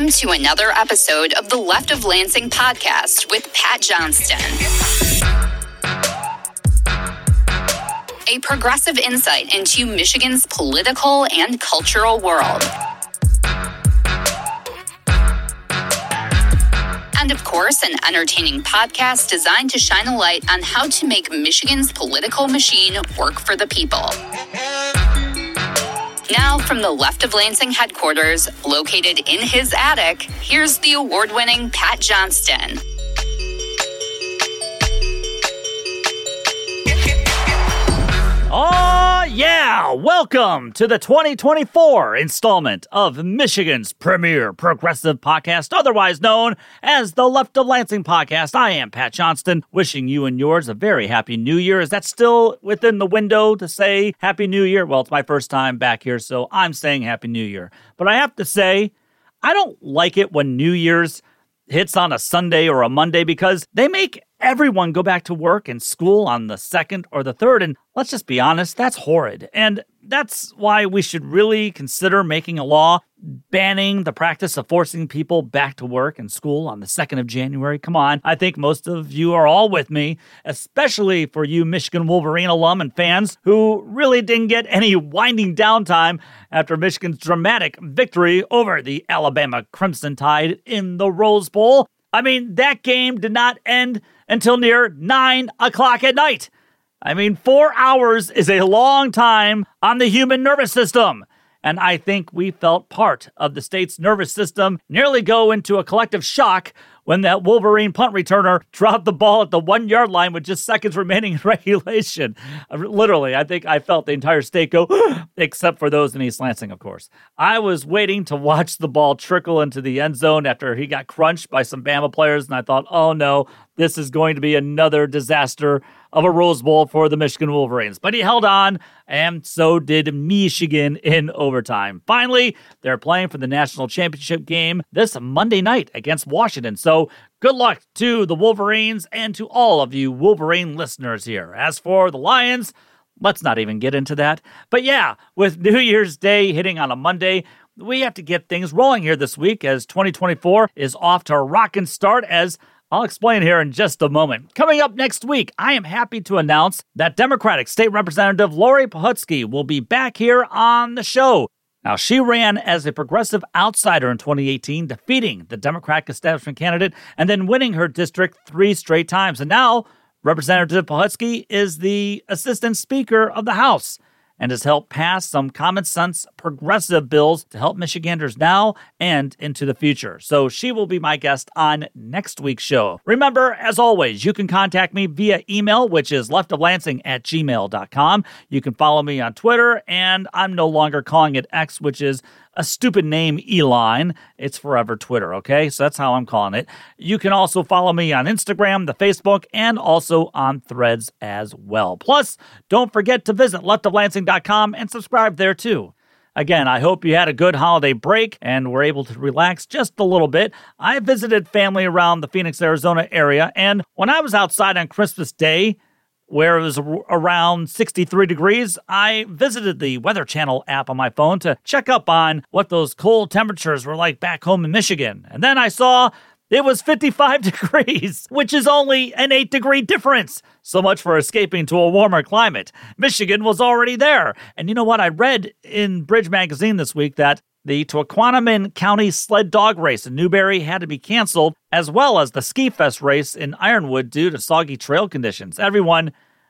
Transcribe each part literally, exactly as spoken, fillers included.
Welcome to another episode of the Left of Lansing podcast with Pat Johnston. A progressive insight into Michigan's political and cultural world. And of course, an entertaining podcast designed to shine a light on how to make Michigan's political machine work for the people. Now, from the Left of Lansing headquarters, located in his attic, here's the award-winning Pat Johnston. Oh, yeah! Welcome to the twenty twenty-four installment of Michigan's premier progressive podcast, otherwise known as the Left of Lansing podcast. I am Pat Johnston, wishing you and yours a very happy new year. Is that still within the window to say happy new year? Well, it's my first time back here, so I'm saying happy new year. But I have to say, I don't like it when New Year's hits on a Sunday or a Monday because they make everyone go back to work and school on the second or the third. And let's just be honest, that's horrid. And that's why we should really consider making a law banning the practice of forcing people back to work and school on the second of January. Come on. I think most of you are all with me, especially for you Michigan Wolverine alum and fans who really didn't get any winding down time after Michigan's dramatic victory over the Alabama Crimson Tide in the Rose Bowl. I mean, that game did not end until near nine o'clock at night. I mean, four hours is a long time on the human nervous system. And I think we felt part of the state's nervous system nearly go into a collective shock when that Wolverine punt returner dropped the ball at the one-yard line with just seconds remaining in regulation. Literally, I think I felt the entire state go, except for those in East Lansing, of course. I was waiting to watch the ball trickle into the end zone after he got crunched by some Bama players, and I thought, oh no, this is going to be another disaster of a Rose Bowl for the Michigan Wolverines. But he held on, and so did Michigan in overtime. Finally, they're playing for the national championship game this Monday night against Washington. So good luck to the Wolverines and to all of you Wolverine listeners here. As for the Lions, let's not even get into that. But yeah, with New Year's Day hitting on a Monday, we have to get things rolling here this week as twenty twenty-four is off to a rockin' start, as I'll explain here in just a moment. Coming up next week, I am happy to announce that Democratic State Representative Lori Pohutsky will be back here on the show. Now, she ran as a progressive outsider in twenty eighteen, defeating the Democratic establishment candidate and then winning her district three straight times. And now, Representative Pohutsky is the Assistant Speaker of the House and has helped pass some common-sense progressive bills to help Michiganders now and into the future. So she will be my guest on next week's show. Remember, as always, you can contact me via email, which is leftoflansing at gmail dot com. You can follow me on Twitter, and I'm no longer calling it X, which is a stupid name, Elon. It's forever Twitter, okay? So that's how I'm calling it. You can also follow me on Instagram, the Facebook, and also on Threads as well. Plus, don't forget to visit left of lansing dot com and subscribe there too. Again, I hope you had a good holiday break and were able to relax just a little bit. I visited family around the Phoenix, Arizona area, and when I was outside on Christmas Day, where it was around sixty-three degrees, I visited the Weather Channel app on my phone to check up on what those cold temperatures were like back home in Michigan. And then I saw it was fifty-five degrees, which is only an eight degree difference. So much for escaping to a warmer climate. Michigan was already there. And you know what? I read in Bridge Magazine this week that the Tahquamenon County sled dog race in Newberry had to be canceled, as well as the Ski Fest race in Ironwood due to soggy trail conditions. Everyone,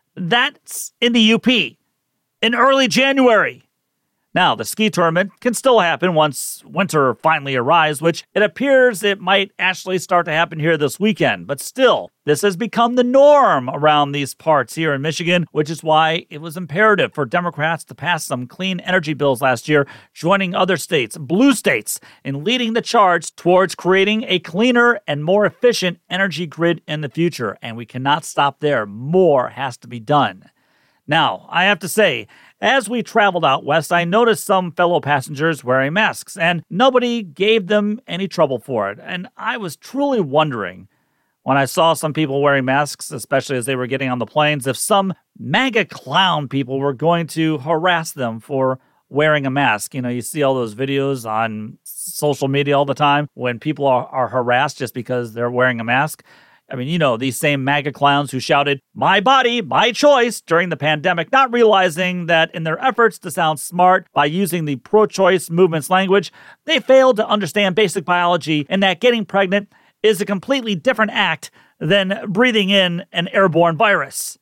that's in the U P in early January. Now, the ski tournament can still happen once winter finally arrives, which it appears it might actually start to happen here this weekend. But still, this has become the norm around these parts here in Michigan, which is why it was imperative for Democrats to pass some clean energy bills last year, joining other states, blue states, in leading the charge towards creating a cleaner and more efficient energy grid in the future. And we cannot stop there. More has to be done. Now, I have to say, as we traveled out west, I noticed some fellow passengers wearing masks, and nobody gave them any trouble for it. And I was truly wondering, when I saw some people wearing masks, especially as they were getting on the planes, if some MAGA clown people were going to harass them for wearing a mask. You know, you see all those videos on social media all the time when people are, are harassed just because they're wearing a mask. I mean, you know, these same MAGA clowns who shouted, "My body, my choice," during the pandemic, not realizing that in their efforts to sound smart by using the pro-choice movement's language, they failed to understand basic biology and that getting pregnant is a completely different act than breathing in an airborne virus.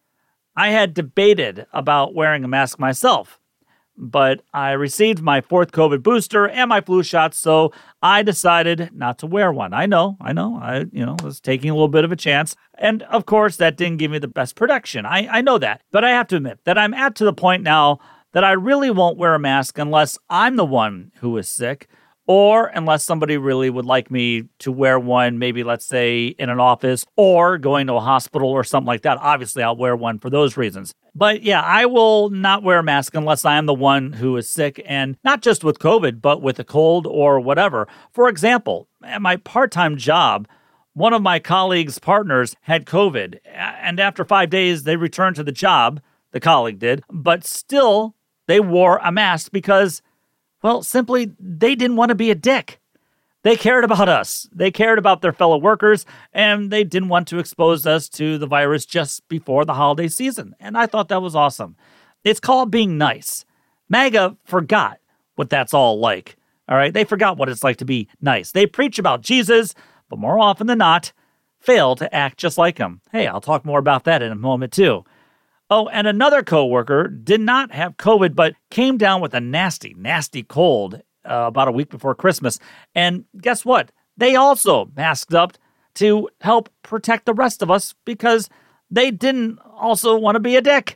I had debated about wearing a mask myself, but I received my fourth COVID booster and my flu shots, so I decided not to wear one. I know, I know, I you know was taking a little bit of a chance, and of course that didn't give me the best protection. I, I know that, but I have to admit that I'm at to the point now that I really won't wear a mask unless I'm the one who is sick, or unless somebody really would like me to wear one, maybe let's say in an office or going to a hospital or something like that. Obviously, I'll wear one for those reasons. But yeah, I will not wear a mask unless I am the one who is sick, and not just with COVID, but with a cold or whatever. For example, at my part-time job, one of my colleagues' partners had COVID, and after five days, they returned to the job, the colleague did, but still they wore a mask because, well, simply, they didn't want to be a dick. They cared about us. They cared about their fellow workers, and they didn't want to expose us to the virus just before the holiday season. And I thought that was awesome. It's called being nice. MAGA forgot what that's all like. All right? They forgot what it's like to be nice. They preach about Jesus, but more often than not, fail to act just like him. Hey, I'll talk more about that in a moment, too. Oh, and another coworker did not have COVID, but came down with a nasty, nasty cold uh, about a week before Christmas. And guess what? They also masked up to help protect the rest of us because they didn't also want to be a dick.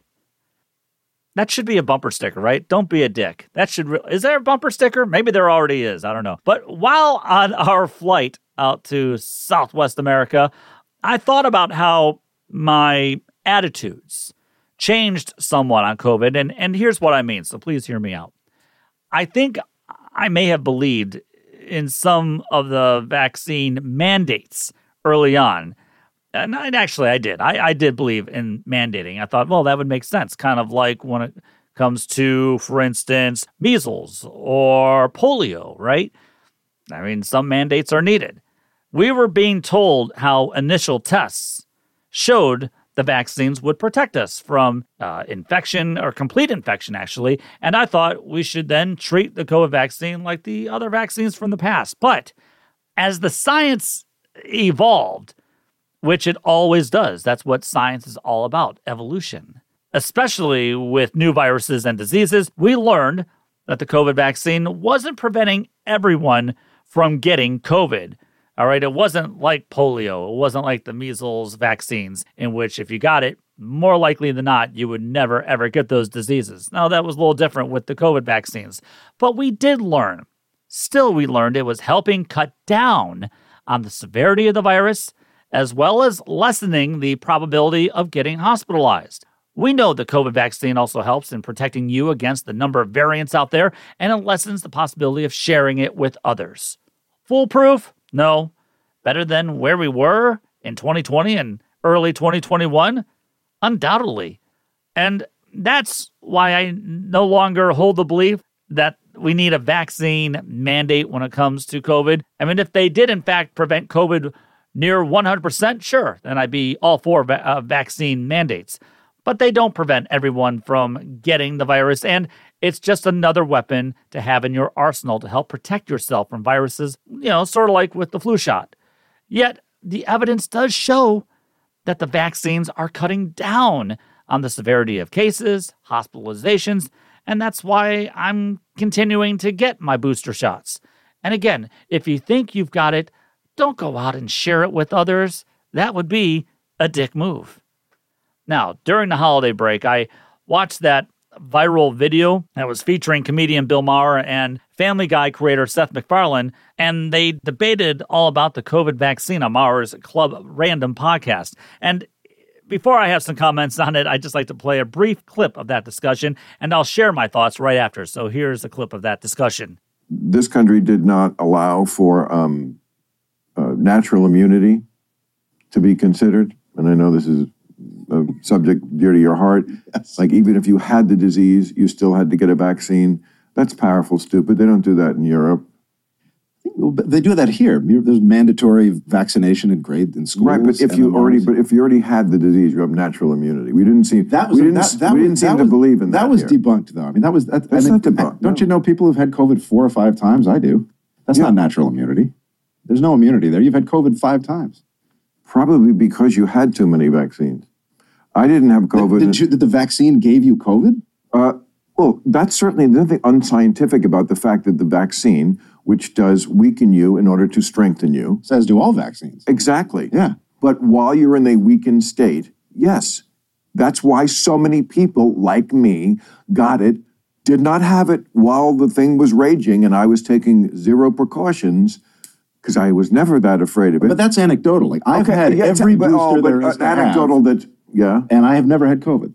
That should be a bumper sticker, right? Don't be a dick. That should. Re- is there a bumper sticker? Maybe there already is. I don't know. But while on our flight out to Southwest America, I thought about how my attitudes changed somewhat on COVID, and, and here's what I mean, so please hear me out. I think I may have believed in some of the vaccine mandates early on, and I, actually I did. I, I did believe in mandating. I thought, well, that would make sense, kind of like when it comes to, for instance, measles or polio, right? I mean, some mandates are needed. We were being told how initial tests showed the vaccines would protect us from uh, infection or complete infection, actually. And I thought we should then treat the COVID vaccine like the other vaccines from the past. But as the science evolved, which it always does, that's what science is all about, evolution. Especially with new viruses and diseases, we learned that the COVID vaccine wasn't preventing everyone from getting COVID. All right, it wasn't like polio. It wasn't like the measles vaccines, in which if you got it, more likely than not, you would never, ever get those diseases. Now, that was a little different with the COVID vaccines. But we did learn. Still, we learned it was helping cut down on the severity of the virus, as well as lessening the probability of getting hospitalized. We know the COVID vaccine also helps in protecting you against the number of variants out there, and it lessens the possibility of sharing it with others. Foolproof? No. Better than where we were in twenty twenty and early twenty twenty-one? Undoubtedly. And that's why I no longer hold the belief that we need a vaccine mandate when it comes to COVID. I mean, if they did, in fact, prevent COVID near one hundred percent, sure, then I'd be all for va- uh, vaccine mandates. But they don't prevent everyone from getting the virus, and it's just another weapon to have in your arsenal to help protect yourself from viruses, you know, sort of like with the flu shot. Yet, the evidence does show that the vaccines are cutting down on the severity of cases, hospitalizations, and that's why I'm continuing to get my booster shots. And again, if you think you've got it, don't go out and share it with others. That would be a dick move. Now, during the holiday break, I watched that viral video that was featuring comedian Bill Maher and Family Guy creator Seth MacFarlane, and they debated all about the COVID vaccine on Maher's Club Random podcast. And before I have some comments on it, I'd just like to play a brief clip of that discussion, and I'll share my thoughts right after. So here's a clip of that discussion. This country did not allow for um, uh, natural immunity to be considered, and I know this is a subject dear to your heart. Yes. Like even if you had the disease, you still had to get a vaccine. That's powerful, stupid. They don't do that in Europe. They do that here. There's mandatory vaccination in grade in schools. Right, but if you already, but if you already had the disease, you have natural immunity. We didn't seem that was we didn't, that, that we was, didn't seem that to was, believe in that. That was here. debunked, though. I mean, that was that, that's I not mean, debunked. Don't no. you know people who've had COVID four or five times? I do. That's yeah. not natural immunity. There's no immunity there. You've had COVID five times. Probably because you had too many vaccines. I didn't have COVID. Did, did, you, did the vaccine gave you COVID? Uh, well, that's certainly nothing unscientific about the fact that the vaccine, which does weaken you in order to strengthen you. As do all vaccines. Exactly. Yeah. But while you're in a weakened state, yes. That's why so many people like me got it, did not have it while the thing was raging and I was taking zero precautions because I was never that afraid of it. But that's anecdotal. Like I've okay, had yeah, every but, booster oh, there is uh, anecdotal have, that, yeah. And I have never had COVID.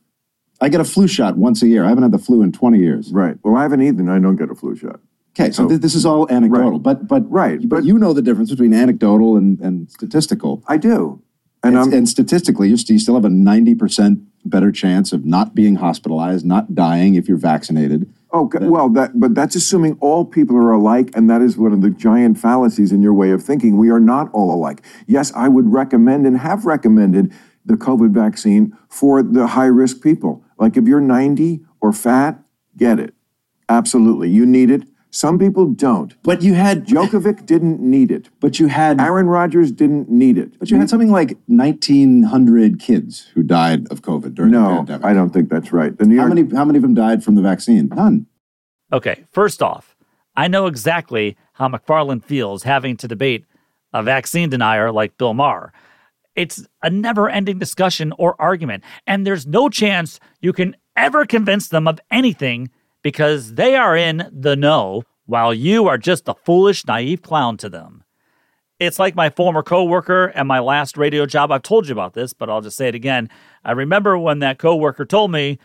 I get a flu shot once a year. I haven't had the flu in twenty years. Right. Well, I haven't either, and I don't get a flu shot. Okay, so, so th- this is all anecdotal, right. but but right, but, but you know the difference between anecdotal and, and statistical. I do, and, and, and statistically, you, st- you still have a ninety percent better chance of not being hospitalized, not dying if you're vaccinated. Okay, than, well, that but that's assuming all people are alike, and that is one of the giant fallacies in your way of thinking. We are not all alike. Yes, I would recommend and have recommended the COVID vaccine for the high-risk people. Like if you're ninety or fat, get it. Absolutely, you need it. Some people don't. But you had... Djokovic didn't need it. But you had... Aaron Rodgers didn't need it. But you had something like nineteen hundred kids who died of COVID during no, the pandemic. No, I don't think that's right. The New York... How many, how many of them died from the vaccine? None. Okay, first off, I know exactly how McFarland feels having to debate a vaccine denier like Bill Maher. It's a never-ending discussion or argument, and there's no chance you can ever convince them of anything because they are in the know, while you are just a foolish, naive clown to them. It's like my former coworker at my last radio job. I've told you about this, but I'll just say it again. I remember when that coworker told me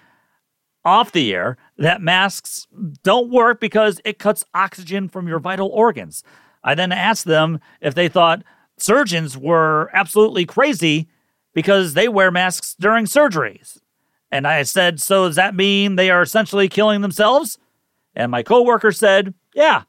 off the air that masks don't work because it cuts oxygen from your vital organs. I then asked them if they thought surgeons were absolutely crazy because they wear masks during surgeries. And I said, so does that mean they are essentially killing themselves? And my coworker said, yeah.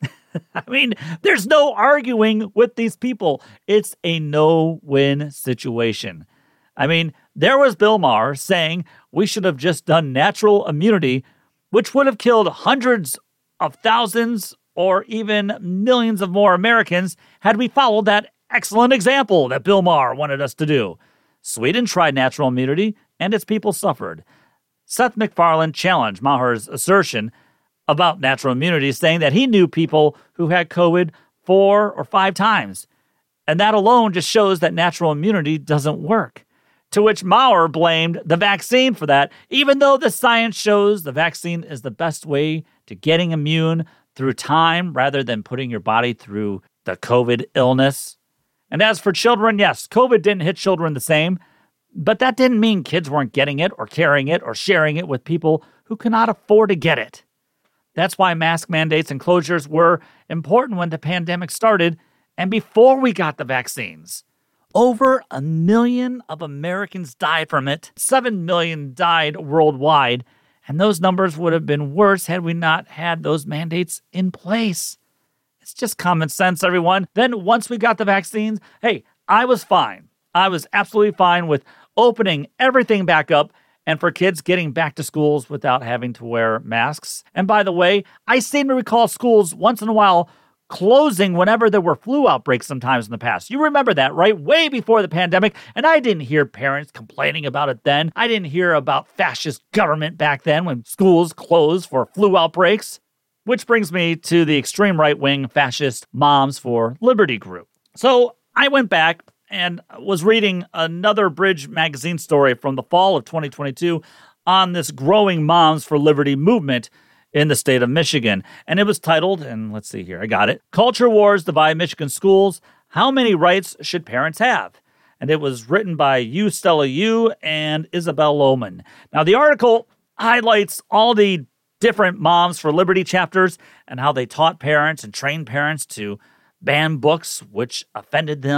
I mean, there's no arguing with these people. It's a no-win situation. I mean, there was Bill Maher saying we should have just done natural immunity, which would have killed hundreds of thousands or even millions of more Americans had we followed that excellent example that Bill Maher wanted us to do. Sweden tried natural immunity, and its people suffered. Seth MacFarlane challenged Maher's assertion about natural immunity, saying that he knew people who had COVID four or five times. And that alone just shows that natural immunity doesn't work. To which Maher blamed the vaccine for that, even though the science shows the vaccine is the best way to getting immune through time rather than putting your body through the COVID illness. And as for children, yes, COVID didn't hit children the same, but that didn't mean kids weren't getting it or carrying it or sharing it with people who cannot afford to get it. That's why mask mandates and closures were important when the pandemic started and before we got the vaccines. Over a million of Americans died from it. Seven million died worldwide, and those numbers would have been worse had we not had those mandates in place. It's just common sense, everyone. Then once we got the vaccines, hey, I was fine. I was absolutely fine with opening everything back up and for kids getting back to schools without having to wear masks. And by the way, I seem to recall schools once in a while closing whenever there were flu outbreaks sometimes in the past. You remember that, right? Way before the pandemic. And I didn't hear parents complaining about it then. I didn't hear about fascist government back then when schools closed for flu outbreaks. Which brings me to the extreme right-wing fascist Moms for Liberty group. So I went back and was reading another Bridge magazine story from the fall of twenty twenty-two on this growing Moms for Liberty movement in the state of Michigan. And it was titled, and let's see here, I got it, Culture Wars Divide Michigan Schools, How Many Rights Should Parents Have? And it was written by Yu Stella Yu and Isabel Lohman. Now, the article highlights all the different Moms for Liberty chapters and how they taught parents and trained parents to ban books which offended them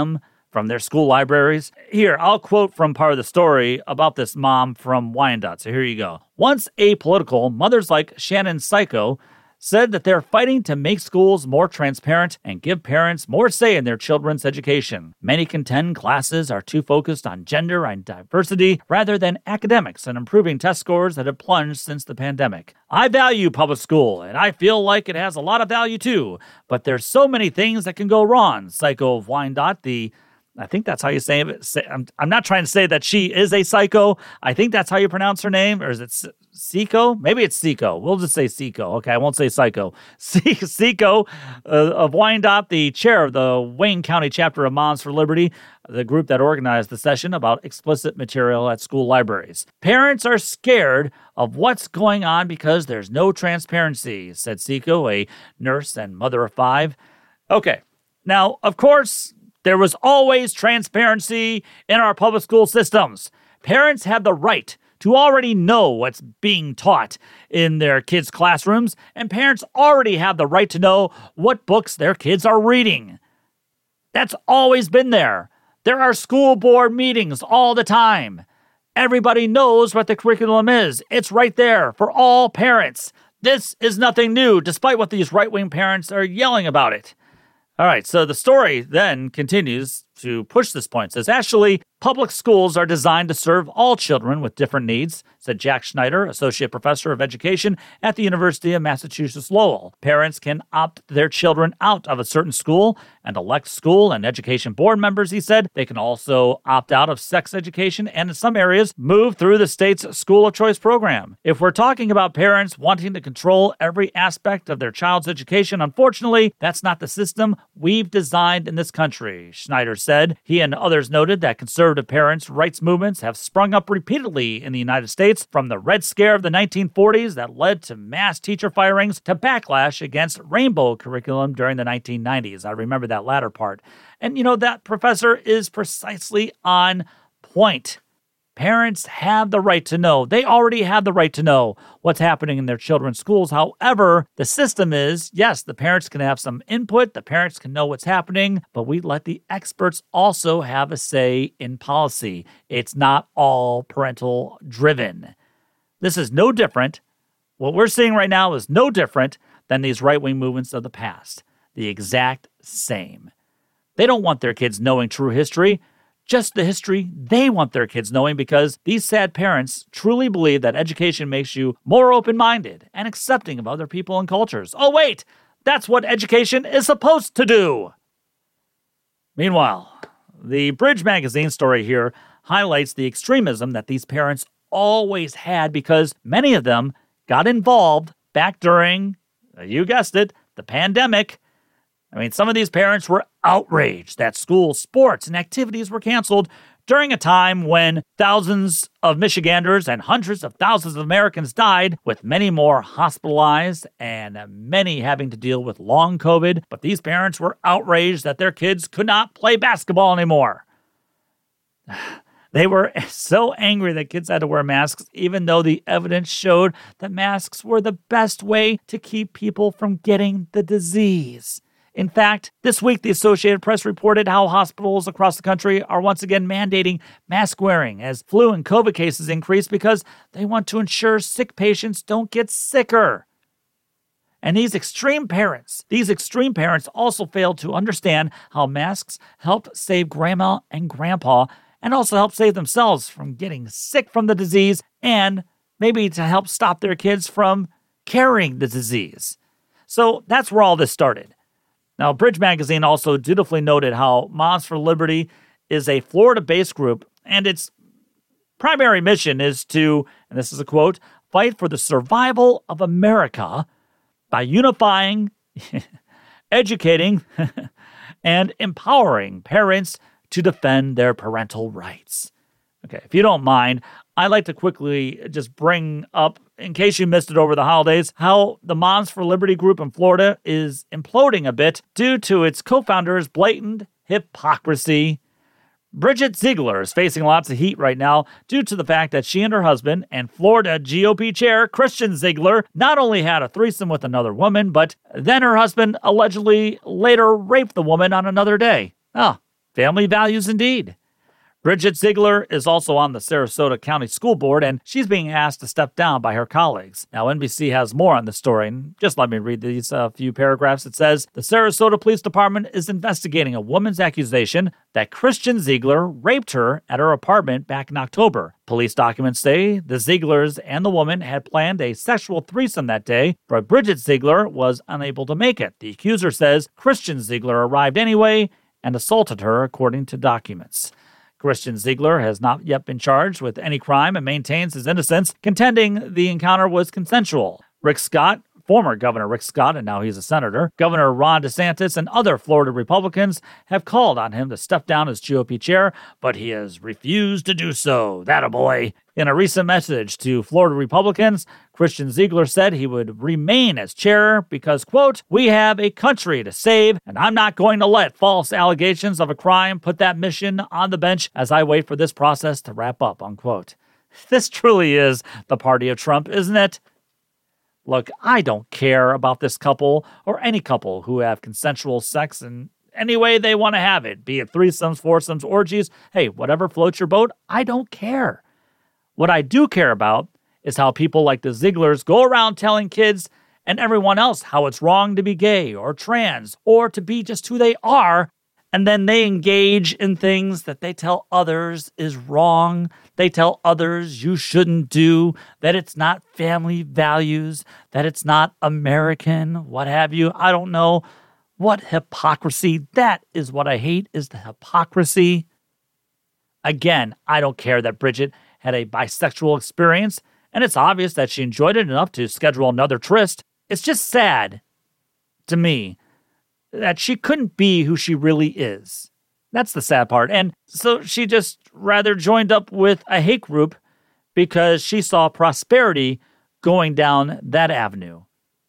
from their school libraries. Here, I'll quote from part of the story about this mom from Wyandotte. So here you go. Once apolitical, mothers like Shannon Psycho said that they're fighting to make schools more transparent and give parents more say in their children's education. Many contend classes are too focused on gender and diversity rather than academics and improving test scores that have plunged since the pandemic. I value public school, and I feel like it has a lot of value too, but there's so many things that can go wrong. Psycho of Wyandotte, the I think that's how you say it. Say, I'm, I'm not trying to say that she is a psycho. I think that's how you pronounce her name. Or is it Seiko? Maybe it's Seiko. We'll just say Seiko. Okay, I won't say psycho. Seiko uh, of Wyandotte, the chair of the Wayne County chapter of Moms for Liberty, the group that organized the session about explicit material at school libraries. Parents are scared of what's going on because there's no transparency, said Seiko, a nurse and mother of five. Okay, now, of course, there was always transparency in our public school systems. Parents have the right to already know what's being taught in their kids' classrooms, and parents already have the right to know what books their kids are reading. That's always been there. There are school board meetings all the time. Everybody knows what the curriculum is. It's right there for all parents. This is nothing new, despite what these right-wing parents are yelling about it. All right, so the story then continues to push this point. It says, actually, public schools are designed to serve all children with different needs, said Jack Schneider, Associate Professor of Education at the University of Massachusetts Lowell. Parents can opt their children out of a certain school and elect school and education board members, he said. They can also opt out of sex education and in some areas move through the state's school of choice program. If we're talking about parents wanting to control every aspect of their child's education, unfortunately, that's not the system we've designed in this country, Schneider said. He and others noted that conservative parents' rights movements have sprung up repeatedly in the United States, from the Red Scare of the nineteen forties that led to mass teacher firings to backlash against rainbow curriculum during the nineteen nineties. I remember that latter part. And, you know, that professor is precisely on point. Parents have the right to know. They already have the right to know what's happening in their children's schools. However, the system is, yes, the parents can have some input. The parents can know what's happening, but we let the experts also have a say in policy. It's not all parental driven. This is no different. What we're seeing right now is no different than these right-wing movements of the past. The exact same. They don't want their kids knowing true history. Just the history they want their kids knowing, because these sad parents truly believe that education makes you more open-minded and accepting of other people and cultures. Oh, wait, that's what education is supposed to do. Meanwhile, the Bridge magazine story here highlights the extremism that these parents always had, because many of them got involved back during, you guessed it, the pandemic. I mean, some of these parents were outraged that school sports and activities were canceled during a time when thousands of Michiganders and hundreds of thousands of Americans died, with many more hospitalized and many having to deal with long COVID. But these parents were outraged that their kids could not play basketball anymore. They were so angry that kids had to wear masks, even though the evidence showed that masks were the best way to keep people from getting the disease. In fact, this week, the Associated Press reported how hospitals across the country are once again mandating mask wearing as flu and COVID cases increase, because they want to ensure sick patients don't get sicker. And these extreme parents, these extreme parents also failed to understand how masks helped save grandma and grandpa, and also help save themselves from getting sick from the disease, and maybe to help stop their kids from carrying the disease. So that's where all this started. Now, Bridge Magazine also dutifully noted how Moms for Liberty is a Florida-based group, and its primary mission is to, and this is a quote, fight for the survival of America by unifying, educating, and empowering parents to defend their parental rights. Okay, if you don't mind, I'd like to quickly just bring up, in case you missed it over the holidays, how the Moms for Liberty group in Florida is imploding a bit due to its co-founder's blatant hypocrisy. Bridget Ziegler is facing lots of heat right now due to the fact that she and her husband and Florida G O P chair Christian Ziegler not only had a threesome with another woman, but then her husband allegedly later raped the woman on another day. Oh, Family values indeed. Bridget Ziegler is also on the Sarasota County School Board, and she's being asked to step down by her colleagues. Now, N B C has more on the story, and just let me read these uh, few paragraphs. It says, the Sarasota Police Department is investigating a woman's accusation that Christian Ziegler raped her at her apartment back in October. Police documents say the Zieglers and the woman had planned a sexual threesome that day, but Bridget Ziegler was unable to make it. The accuser says Christian Ziegler arrived anyway and assaulted her, according to documents. Christian Ziegler has not yet been charged with any crime and maintains his innocence, contending the encounter was consensual. Rick Scott, former Governor Rick Scott, and now he's a senator, Governor Ron DeSantis, and other Florida Republicans have called on him to step down as G O P chair, but he has refused to do so. That-a boy. In a recent message to Florida Republicans, Christian Ziegler said he would remain as chair because, quote, we have a country to save, and I'm not going to let false allegations of a crime put that mission on the bench as I wait for this process to wrap up, unquote. This truly is the party of Trump, isn't it? Look, I don't care about this couple or any couple who have consensual sex in any way they want to have it, be it threesomes, foursomes, orgies. Hey, whatever floats your boat, I don't care. What I do care about is how people like the Zieglers go around telling kids and everyone else how it's wrong to be gay or trans or to be just who they are, and then they engage in things that they tell others is wrong. They tell others you shouldn't do, that it's not family values, that it's not American, what have you. I don't know. What hypocrisy. That is what I hate, is the hypocrisy. Again, I don't care that Bridget had a bisexual experience, and it's obvious that she enjoyed it enough to schedule another tryst. It's just sad to me that she couldn't be who she really is. That's the sad part. And so she just rather joined up with a hate group because she saw prosperity going down that avenue.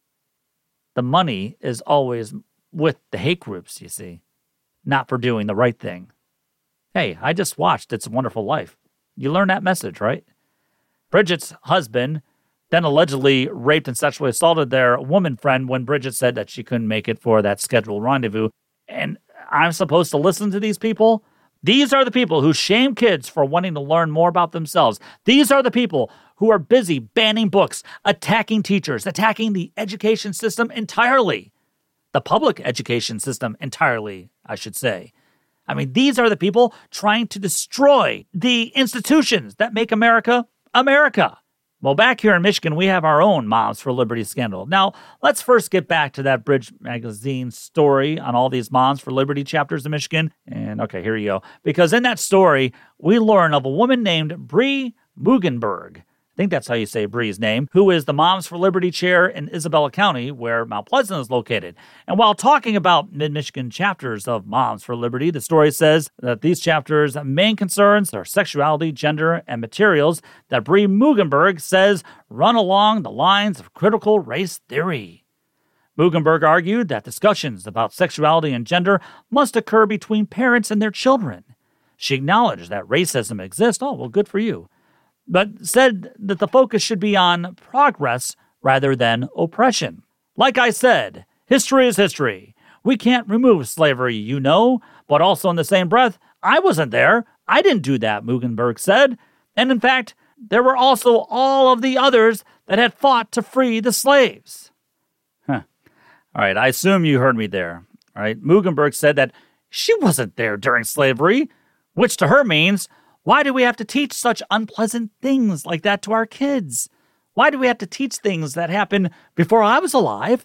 The money is always with the hate groups, you see, not for doing the right thing. Hey, I just watched It's a Wonderful Life. You learn that message, right? Bridget's husband then allegedly raped and sexually assaulted their woman friend when Bridget said that she couldn't make it for that scheduled rendezvous. And I'm supposed to listen to these people? These are the people who shame kids for wanting to learn more about themselves. These are the people who are busy banning books, attacking teachers, attacking the education system entirely. The public education system entirely, I should say. I mean, these are the people trying to destroy the institutions that make America, America. Well, back here in Michigan, we have our own Moms for Liberty scandal. Now, let's first get back to that Bridge magazine story on all these Moms for Liberty chapters in Michigan. And okay, here you go. Because in that story, we learn of a woman named Bree Mugenberg. I think that's how you say Bree's name, who is the Moms for Liberty chair in Isabella County, where Mount Pleasant is located. And while talking about Mid-Michigan chapters of Moms for Liberty, the story says that these chapters' main concerns are sexuality, gender, and materials that Bree Mugenberg says run along the lines of critical race theory. Mugenberg argued that discussions about sexuality and gender must occur between parents and their children. She acknowledged that racism exists. Oh, well, good for you. But said that the focus should be on progress rather than oppression. Like I said, history is history. We can't remove slavery, you know, but also in the same breath, I wasn't there. I didn't do that, Mugenberg said. And in fact, there were also all of the others that had fought to free the slaves. Huh. All right, I assume you heard me there. All right, Mugenberg said that she wasn't there during slavery, which to her means, why do we have to teach such unpleasant things like that to our kids? Why do we have to teach things that happened before I was alive?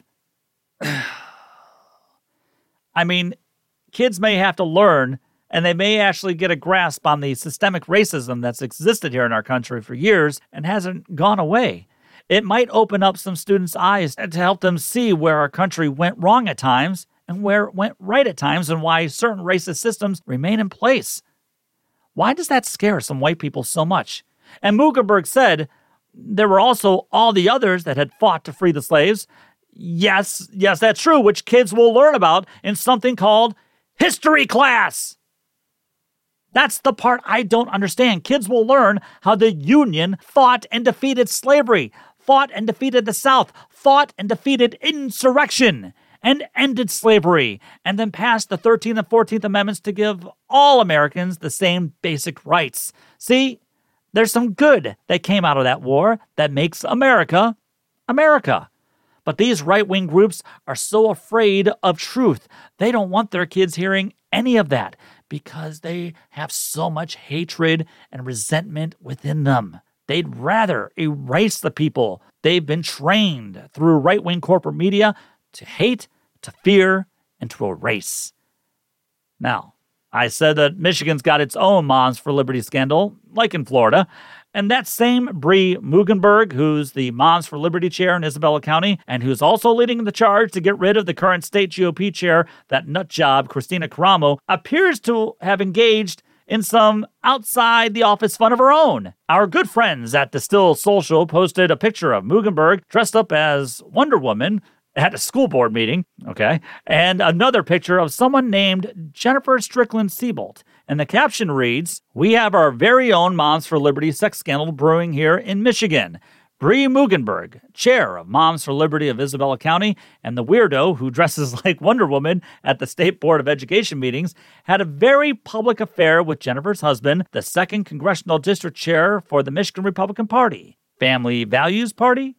I mean, kids may have to learn, and they may actually get a grasp on the systemic racism that's existed here in our country for years and hasn't gone away. It might open up some students' eyes to help them see where our country went wrong at times and where it went right at times and why certain racist systems remain in place. Why does that scare some white people so much? And Mugenberg said there were also all the others that had fought to free the slaves. Yes, yes, that's true, which kids will learn about in something called history class. That's the part I don't understand. Kids will learn how the Union fought and defeated slavery, fought and defeated the South, fought and defeated insurrection. and ended slavery, and then passed the thirteenth and fourteenth Amendments to give all Americans the same basic rights. See, there's some good that came out of that war that makes America, America. But these right-wing groups are so afraid of truth. They don't want their kids hearing any of that because they have so much hatred and resentment within them. They'd rather erase the people they've been trained through right-wing corporate media to hate, to fear, and to erase. Now, I said that Michigan's got its own Moms for Liberty scandal, like in Florida, and that same Bree Mugenberg, who's the Moms for Liberty chair in Isabella County, and who's also leading the charge to get rid of the current state G O P chair, that nut job, Christina Karamo, appears to have engaged in some outside the office fun of her own. Our good friends at Distill Social posted a picture of Mugenberg dressed up as Wonder Woman at a school board meeting, okay, and another picture of someone named Jennifer Strickland Siebold. And the caption reads, "We have our very own Moms for Liberty sex scandal brewing here in Michigan. Bree Mugenberg, chair of Moms for Liberty of Isabella County, and the weirdo who dresses like Wonder Woman at the State Board of Education meetings, had a very public affair with Jennifer's husband, the second congressional district chair for the Michigan Republican Party. Family Values Party?"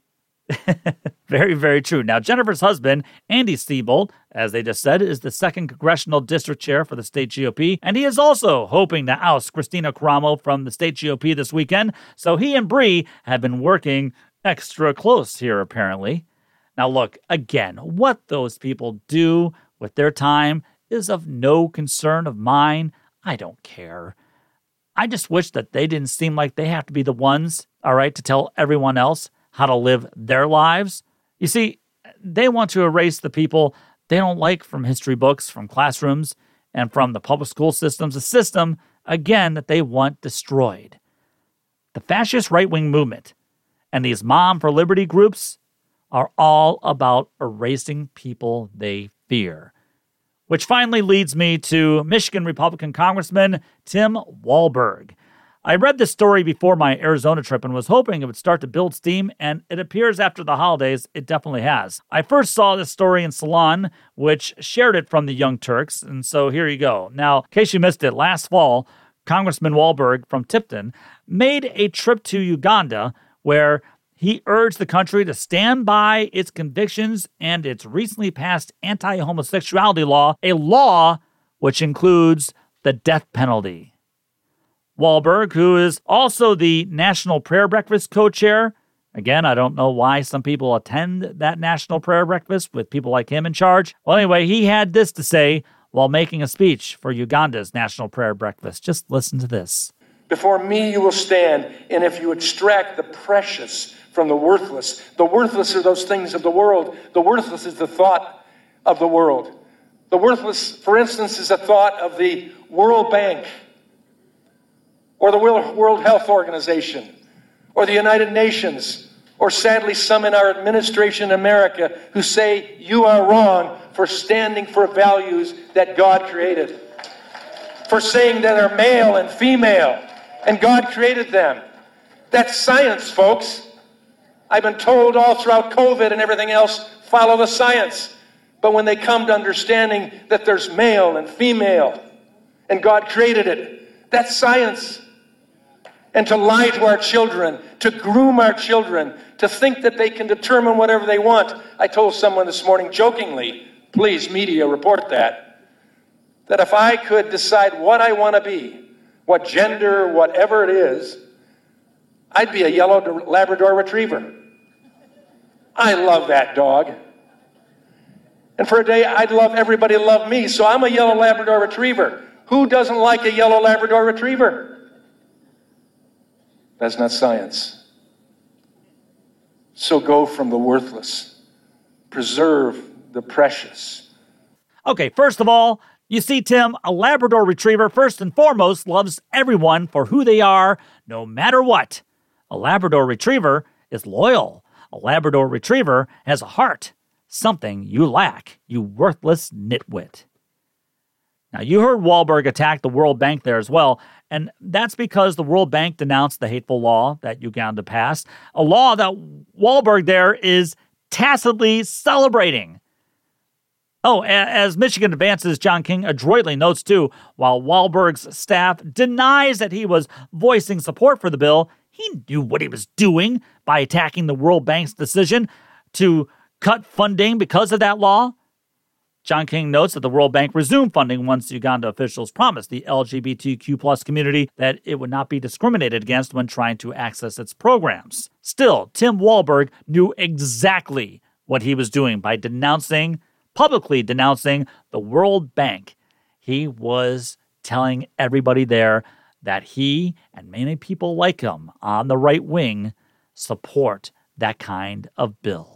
Very, very true. Now, Jennifer's husband, Andy Siebold, as they just said, is the second congressional district chair for the state G O P, and he is also hoping to oust Christina Karamo from the state G O P this weekend, so he and Bree have been working extra close here, apparently. Now, look, again, what those people do with their time is of no concern of mine. I don't care. I just wish that they didn't seem like they have to be the ones, all right, to tell everyone else how to live their lives. You see, they want to erase the people they don't like from history books, from classrooms, and from the public school systems, a system, again, that they want destroyed. The fascist right-wing movement and these Mom for Liberty groups are all about erasing people they fear. Which finally leads me to Michigan Republican Congressman Tim Walberg. I read this story before my Arizona trip and was hoping it would start to build steam, and it appears after the holidays it definitely has. I first saw this story in Salon, which shared it from the Young Turks, and so here you go. Now, in case you missed it, last fall, Congressman Walberg from Tipton made a trip to Uganda where he urged the country to stand by its convictions and its recently passed anti-homosexuality law, a law which includes the death penalty. Walberg, who is also the National Prayer Breakfast co-chair. Again, I don't know why some people attend that National Prayer Breakfast with people like him in charge. Well, anyway, he had this to say while making a speech for Uganda's National Prayer Breakfast. Just listen to this. "Before me you will stand, and if you extract the precious from the worthless, the worthless are those things of the world. The worthless is the thought of the world. The worthless, for instance, is a thought of the World Bank, or the World Health Organization, or the United Nations, or sadly some in our administration in America who say you are wrong for standing for values that God created, for saying that are male and female, and God created them. That's science, folks. I've been told all throughout COVID and everything else, follow the science. But when they come to understanding that there's male and female, and God created it, that's science. And to lie to our children, to groom our children, to think that they can determine whatever they want. I told someone this morning jokingly, please media report that, that if I could decide what I want to be, what gender, whatever it is, I'd be a yellow Labrador Retriever. I love that dog. And for a day, I'd love everybody to love me, so I'm a yellow Labrador Retriever. Who doesn't like a yellow Labrador Retriever? That's not science. So go from the worthless. Preserve the precious. Okay, first of all, you see, Tim, a Labrador Retriever, first and foremost, loves everyone for who they are, no matter what. A Labrador Retriever is loyal. A Labrador Retriever has a heart, something you lack, you worthless nitwit. Now, you heard Walberg attack the World Bank there as well, and that's because the World Bank denounced the hateful law that Uganda passed, a law that Walberg there is tacitly celebrating. Oh, as Michigan advances, John King adroitly notes, too, while Wahlberg's staff denies that he was voicing support for the bill, he knew what he was doing by attacking the World Bank's decision to cut funding because of that law. John King notes that the World Bank resumed funding once Uganda officials promised the L G B T Q plus community that it would not be discriminated against when trying to access its programs. Still, Tim Wahlberg knew exactly what he was doing by denouncing, publicly denouncing the World Bank. He was telling everybody there that he and many people like him on the right wing support that kind of bill.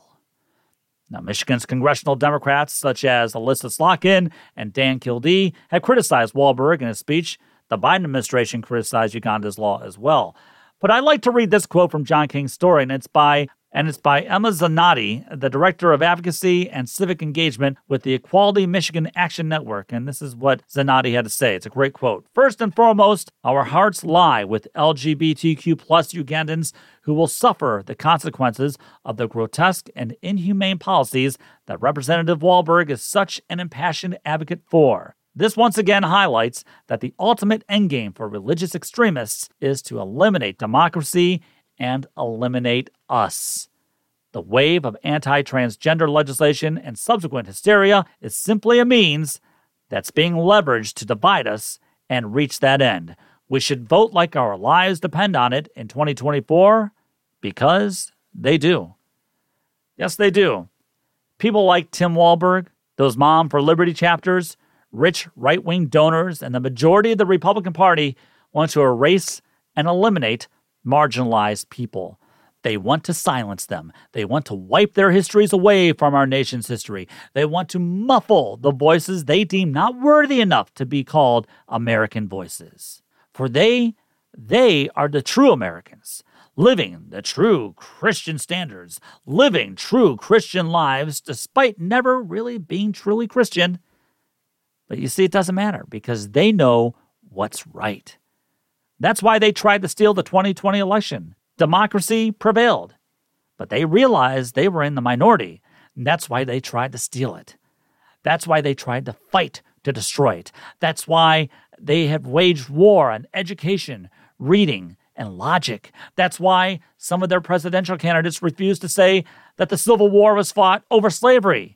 Now, Michigan's congressional Democrats, such as Alyssa Slotkin and Dan Kildee, have criticized Wahlberg in his speech. The Biden administration criticized Uganda's law as well. But I'd like to read this quote from John King's story, and it's by and it's by Emma Zanotti, the Director of Advocacy and Civic Engagement with the Equality Michigan Action Network. And this is what Zanotti had to say. It's a great quote. First and foremost, our hearts lie with L G B T Q plus Ugandans who will suffer the consequences of the grotesque and inhumane policies that Representative Wahlberg is such an impassioned advocate for. This once again highlights that the ultimate endgame for religious extremists is to eliminate democracy and eliminate us. The wave of anti-transgender legislation and subsequent hysteria is simply a means that's being leveraged to divide us and reach that end. We should vote like our lives depend on it in twenty twenty-four because they do. Yes, they do. People like Tim Wahlberg, those Mom for Liberty chapters, rich right-wing donors, and the majority of the Republican Party want to erase and eliminate marginalized people. They want to silence them. They want to wipe their histories away from our nation's history. They want to muffle the voices they deem not worthy enough to be called American voices. For they, they are the true Americans, living the true Christian standards, living true Christian lives despite never really being truly Christian. But you see, it doesn't matter because they know what's right. That's why they tried to steal the twenty twenty election. Democracy prevailed, but they realized they were in the minority, and that's why they tried to steal it. That's why they tried to fight to destroy it. That's why they have waged war on education, reading, and logic. That's why some of their presidential candidates refused to say that the Civil War was fought over slavery.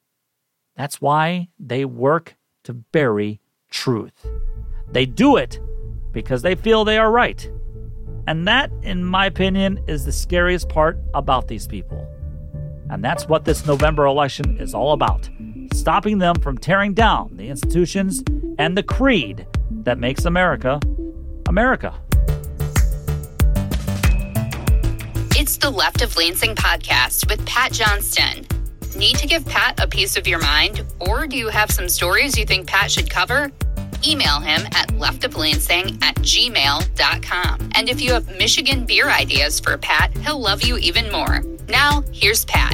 That's why they work to bury truth. They do it because they feel they are right. And that, in my opinion, is the scariest part about these people. And that's what this November election is all about. Stopping them from tearing down the institutions and the creed that makes America, America. It's the Left of Lansing podcast with Pat Johnston. Need to give Pat a piece of your mind? Or do you have some stories you think Pat should cover? Email him at leftoflansing at gmail dot com. And if you have Michigan beer ideas for Pat, he'll love you even more. Now, here's Pat.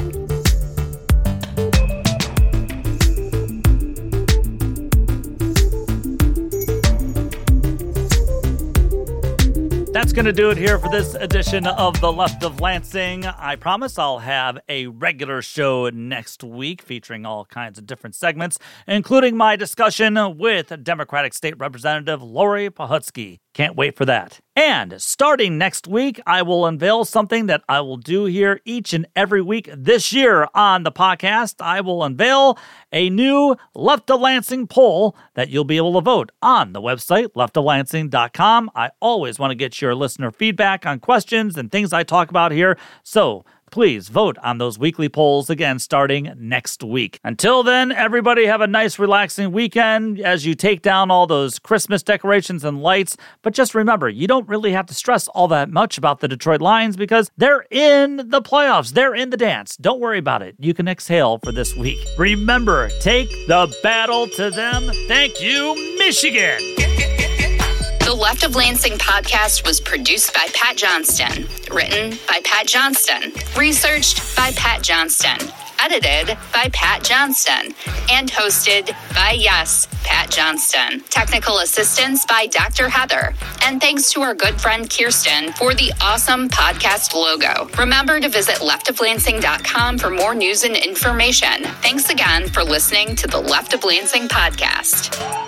That's going to do it here for this edition of The Left of Lansing. I promise I'll have a regular show next week featuring all kinds of different segments, including my discussion with Democratic State Representative Lori Pahutsky. Can't wait for that. And starting next week, I will unveil something that I will do here each and every week this year on the podcast. I will unveil a new Left of Lansing poll that you'll be able to vote on the website, left of lansing dot com. I always want to get your listener feedback on questions and things I talk about here, so please vote on those weekly polls again starting next week. Until then, everybody have a nice, relaxing weekend as you take down all those Christmas decorations and lights. But just remember, you don't really have to stress all that much about the Detroit Lions because they're in the playoffs. They're in the dance. Don't worry about it. You can exhale for this week. Remember, take the battle to them. Thank you, Michigan. The Left of Lansing podcast was produced by Pat Johnston. Written by Pat Johnston. Researched by Pat Johnston. edited by Pat Johnston, and hosted by, yes, Pat Johnston. Technical assistance by Doctor Heather. And thanks to our good friend Kirsten for the awesome podcast logo. Remember to visit left of lansing dot com for more news and information. Thanks again for listening to the Left of Lansing podcast.